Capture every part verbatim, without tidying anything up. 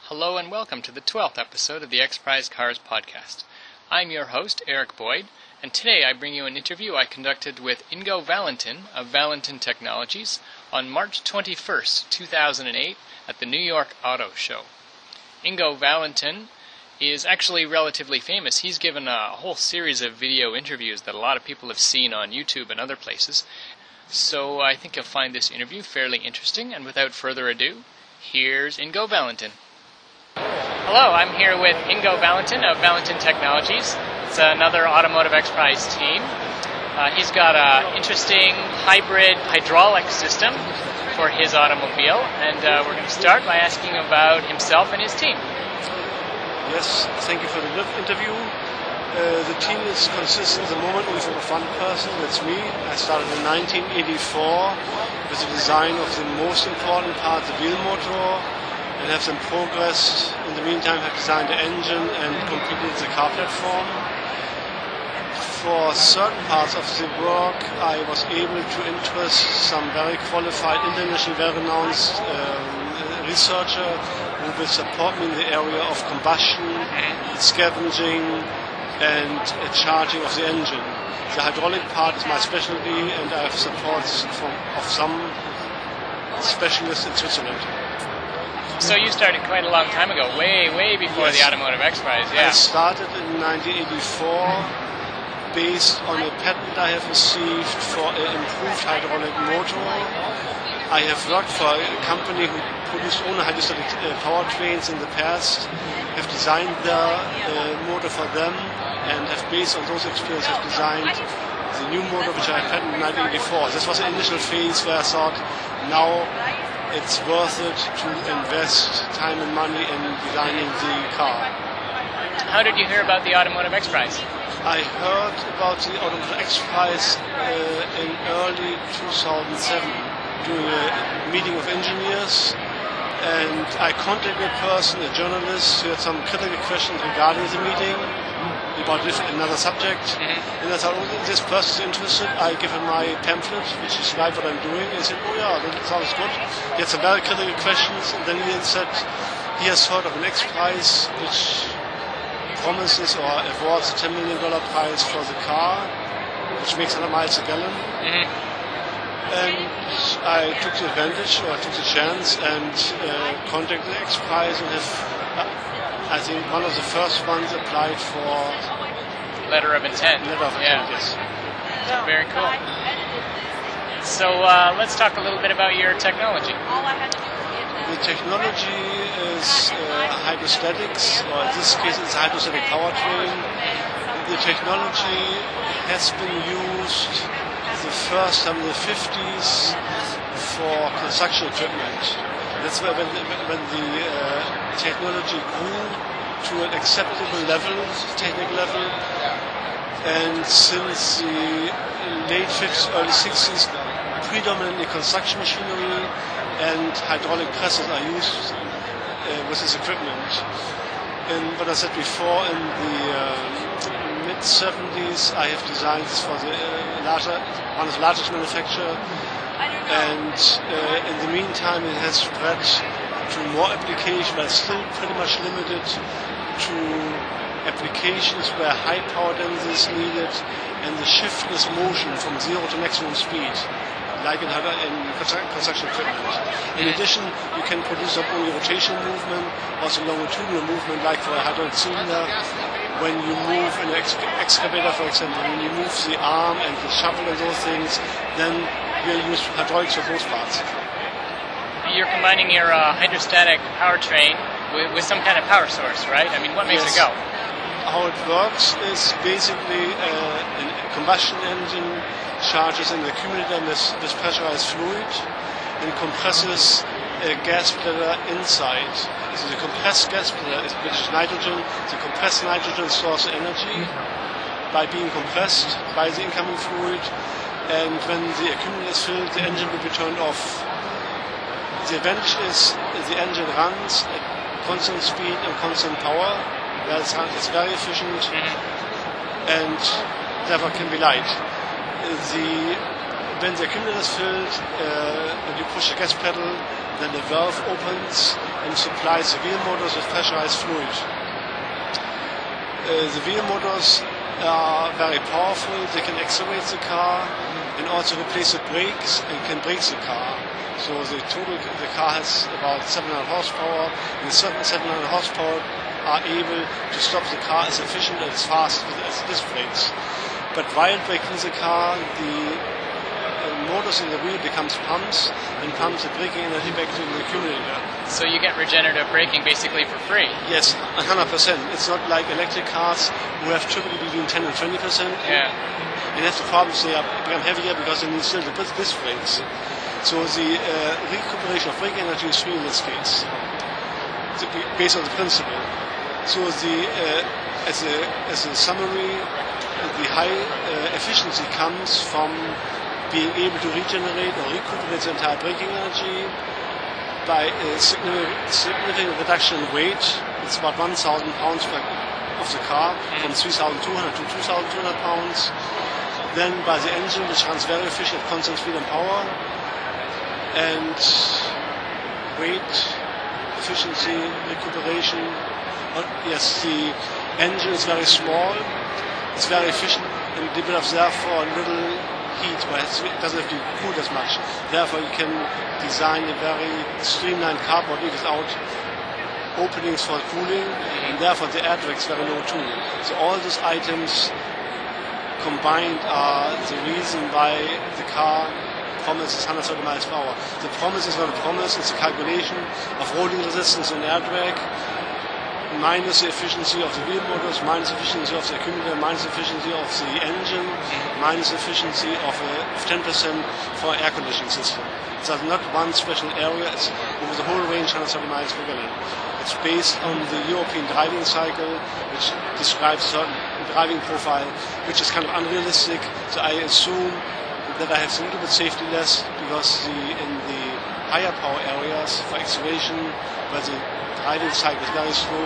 Hello and welcome to the twelfth episode of the X Prize Cars podcast. I'm your host, Eric Boyd, and today I bring you an interview I conducted with Ingo Valentin of Valentin Technologies on March twenty-first, two thousand eight at the New York Auto Show. Ingo Valentin is actually relatively famous. He's given a whole series of video interviews that a lot of people have seen on YouTube and other places. So I think you'll find this interview fairly interesting, and without further ado, here's Ingo Valentin. Hello, I'm here with Ingo Valentin of Valentin Technologies. It's another Automotive X Prize team. Uh, he's got an interesting hybrid hydraulic system for his automobile, and uh, we're going to start by asking about himself and his team. Yes, thank you for the interview. Uh, the team is consists at the moment only of one person, that's me. I started in nineteen eighty-four with the design of the most important part, the wheel motor, and have then progressed. In the meantime, have designed the engine and completed the car platform. For certain parts of the work, I was able to interest some very qualified, internationally well-renowned um, researcher who will support me in the area of combustion, scavenging, and uh, charging of the engine. The hydraulic part is my specialty, and I have support from, of some specialists in Switzerland. So you started quite a long time ago, way, way before yes. the Automotive X Prize, yeah. I started in nineteen eighty-four based on a patent I have received for an improved hydraulic motor. I have worked for a company who produced only hydrostatic uh, powertrains in the past, have designed the uh, motor for them, and have based on those experiences have designed the new motor which I patented in nineteen eighty-four. This was the initial phase where I thought, now it's worth it to invest time and money in designing the car. How did you hear about the Automotive X Prize? I heard about the Automotive X Prize uh, in early two thousand seven during a meeting of engineers, and I contacted a person, a journalist, who had some critical questions regarding the meeting about another subject. Mm-hmm. And I thought, oh, this person is interested. I give him my pamphlet, which describes what I'm doing. And he said, oh yeah, that sounds good. He had some very critical questions. And then he said he has heard of an X Prize, which promises or awards a ten million dollars prize for the car, which makes one hundred miles a gallon. Mm-hmm. And I took the advantage, or I took the chance, and uh, contacted the X Prize and have, uh, I think, one of the first ones applied for letter of intent. Letter of yeah. intent, yes. Very cool. So uh, let's talk a little bit about your technology. The technology is uh, hydrostatics, or in this case it's a hydrostatic powertrain. The technology has been used the first time in the fifties for construction equipment. That's when, when the uh, technology grew to an acceptable level, technical level, and since the late fifties, early sixties, predominantly construction machinery and hydraulic presses are used uh, with this equipment. And what I said before, in the uh, mid seventies, I have designed this for the uh, larger, one of the largest manufacturers, and uh, in the meantime it has spread to more applications, but still pretty much limited to applications where high power density is needed and the shiftless motion from zero to maximum speed, like in, in construction equipment. In addition, you can produce not only rotational movement, also longitudinal movement, like for a hydraulic cylinder. When you move an ex- excavator, for example, when you move the arm and the shovel and those things, then you use hydraulics for those parts. You're combining your uh, hydrostatic powertrain with, with some kind of power source, right? I mean, what makes yes. it go? How it works is basically uh, a combustion engine charges an accumulator with, with pressurized fluid and compresses a gas bladder inside. So the compressed gas bladder, is, which is nitrogen, the compressed nitrogen stores the energy by being compressed by the incoming fluid, and when the accumulator is filled, the engine will be turned off. The advantage is the engine runs at constant speed and constant power. It's very efficient, mm-hmm. and therefore can be light. The, when the accumulator is filled, uh, when you push the gas pedal, then the valve opens and supplies the wheel motors with pressurized fluid. Uh, the wheel motors are very powerful. They can accelerate the car and also replace the brakes and can brake the car. So the total the car has about seven hundred horsepower, and the seven hundred horsepower are able to stop the car as efficient and as fast as disc brakes. But while braking the car, the uh, motors in the wheel becomes pumps and pumps the braking energy back to the accumulator. So you get regenerative braking basically for free. Yes, one hundred percent. It's not like electric cars who have typically between ten and twenty percent. Yeah. And that's the problem. They are become heavier because they need still the disc brakes. So the uh, recuperation of brake energy is free in this case, the, based on the principle. So the uh, as a as a summary, the high uh, efficiency comes from being able to regenerate or recuperate the entire braking energy by a significant, significant reduction in weight. It's about one thousand pounds per, of the car, from three thousand two hundred to two thousand two hundred pounds. Then by the engine, which runs very efficient at constant speed and power. And weight, efficiency, recuperation. Yes, the engine is very small, it's very efficient, and develops therefore little heat, but it doesn't have to be cooled as much. Therefore, you can design a very streamlined car body without openings for cooling, and therefore the air drag is very low too. So all these items combined are the reason why the car promise is one hundred thirty miles per hour. The promise is not a promise, it's a calculation of rolling resistance and air drag, minus the efficiency of the wheel motors, minus the efficiency of the accumulator, minus the efficiency of the engine, minus the efficiency of, uh, of ten percent for air conditioning system. It's not one special area, it's over the whole range one hundred thirty miles per gallon. It's based on the European driving cycle, which describes a certain driving profile, which is kind of unrealistic, so I assume that I have a little bit safety less because the, in the higher power areas for acceleration, where the driving cycle is very slow,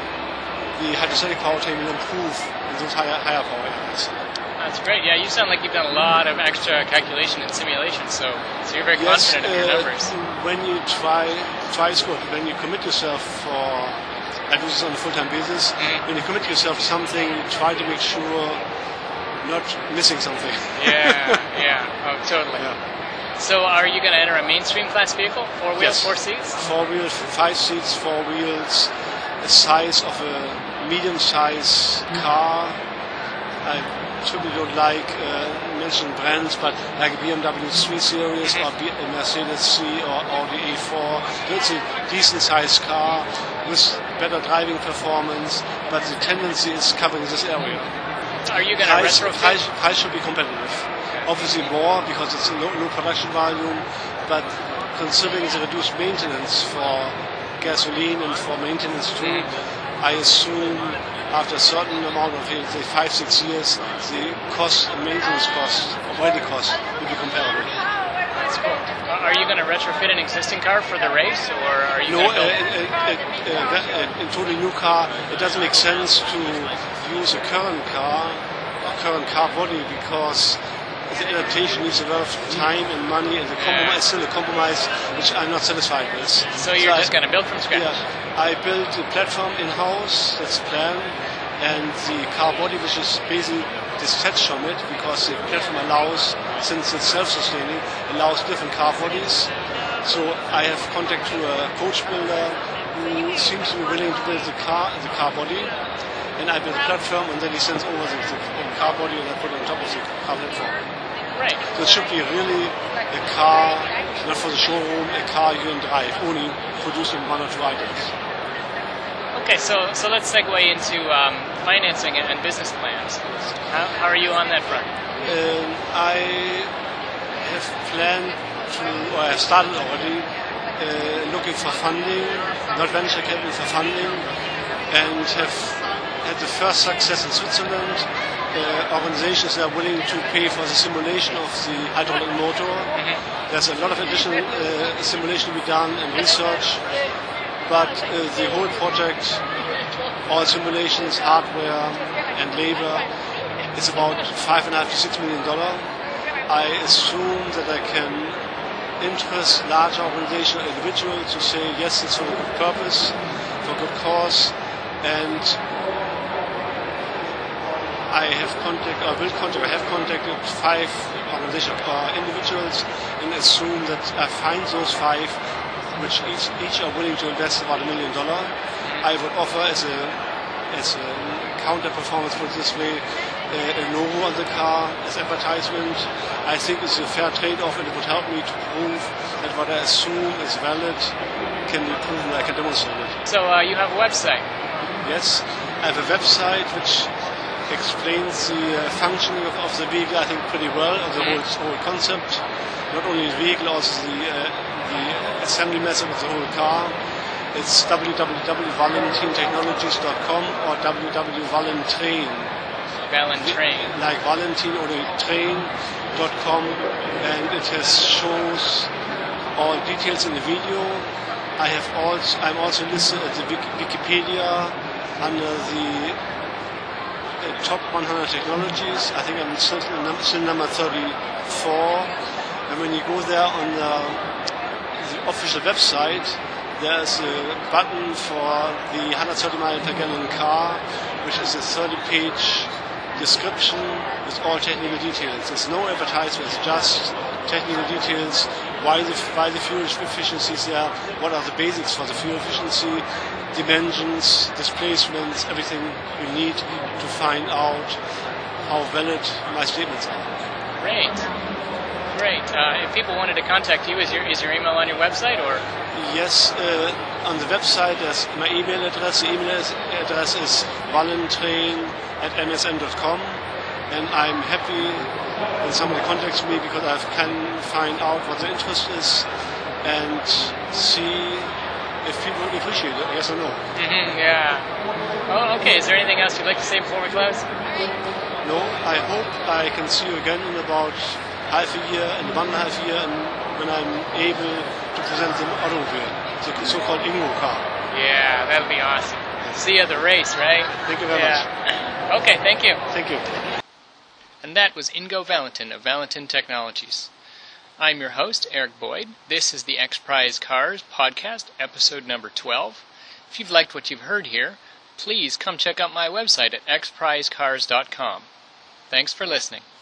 the hydrostatic powertrain will improve in those higher, higher power areas. That's great. Yeah, you sound like you've done a lot of extra calculation and simulation, so, so you're very yes, confident of your uh, numbers. When you try, try is good. When you commit yourself for, I do this on a full-time basis, mm-hmm. when you commit yourself to something, try to make sure not missing something. Yeah, yeah, oh, totally. Yeah. So are you going to enter a mainstream class vehicle? Four wheels, yes. four seats? Four wheels, five seats, four wheels, the size of a medium-sized car. I typically don't like uh, mentioning brands, but like a B M W three Series or B- a Mercedes C or Audi A four. It's a decent-sized car with better driving performance, but the tendency is covering this area. Are you going to retrofit? Price, price should be competitive. Okay. Obviously more because it's a low, low production volume, but considering the reduced maintenance for gasoline and for maintenance too, mm-hmm. I assume after a certain amount of, say, five, six years, the cost, maintenance cost, operating cost will be comparable. That's cool. Are you going to retrofit an existing car for the race, or are you no, going to build? Uh, uh, uh, uh, in totally new car, it doesn't make sense to use a current car, a current car body, because the adaptation needs a lot of time and money, and the compromise is still a compromise which I'm not satisfied with. So you're so just going to build from scratch? Yeah, I built the platform in-house, that's the plan, and the car body, which is basically detached from it, because the platform allows, since it's self-sustaining, allows different car bodies. So I have contact to a coach builder who seems to be willing to build the car, the car body, and I build the platform, and then he sends over the, the car body, and I put it on top of the car platform. Right. So it should be really a car, not for the showroom, a car you can drive, only producing one or two items. Okay, so so let's segue into um, financing and, and business plans. How, how are you on that front? Um, I have planned to, or I have started already, uh, looking for funding, not venture capital, for funding, and have had the first success in Switzerland. Uh, organizations that are willing to pay for the simulation of the hydraulic motor. Mm-hmm. There's a lot of additional uh, simulation to be done and research, but uh, the whole project, all simulations, hardware and labor, is about five and a half to six million dollars. I assume that I can interest larger organization or individual to say yes, it's for a good purpose, for a good cause, and I have contact, or will contact, I have contacted five organizations or individuals, and assume that I find those five, which each, each are willing to invest about a million dollar. I would offer as a as a counter performance, put it this way, a logo on the car as advertisement. I think it's a fair trade-off, and it would help me to prove that what I assume is valid can be proven. I can demonstrate it. So uh, you have a website? Yes, I have a website which explains the uh, functioning of, of the vehicle, I think, pretty well, of the mm-hmm. whole, whole concept. Not only the vehicle, also the, uh, the assembly method of the whole car. It's w w w dot valentine technologies dot com or w w w dot valentrain. Valentrain. Like Valentine or the train dot com, and it has shows all details in the video. I have also I'm also listed at the Wikipedia under the uh, top one hundred technologies. I think I'm still, still number thirty-four. And when you go there on the, the official website, there's a button for the one hundred thirty mile per gallon car, which is a thirty page description with all technical details. There's no advertisement, it's just technical details, why the, why the fuel efficiency is there, what are the basics for the fuel efficiency, dimensions, displacements, everything you need to find out how valid my statements are. Great. Great. Uh, if people wanted to contact you, is your is your email on your website, or? Yes, uh, on the website there's my email address. The email address is valentrain at m s n dot com, and I'm happy when somebody contacts me because I can find out what the interest is and see if people would appreciate it, yes or no. Mm-hmm, yeah. Oh, okay. Is there anything else you'd like to say before we close? No, I hope I can see you again in about half a year, in one and a half year, and when I'm able to present the automobile, the so-called Ingo car. Yeah, that would be awesome. See you at the race, right? Thank you very yeah. much. Okay, thank you. Thank you. And that was Ingo Valentin of Valentin Technologies. I'm your host, Eric Boyd. This is the X Prize Cars podcast, episode number twelve. If you've liked what you've heard here, please come check out my website at x prize cars dot com. Thanks for listening.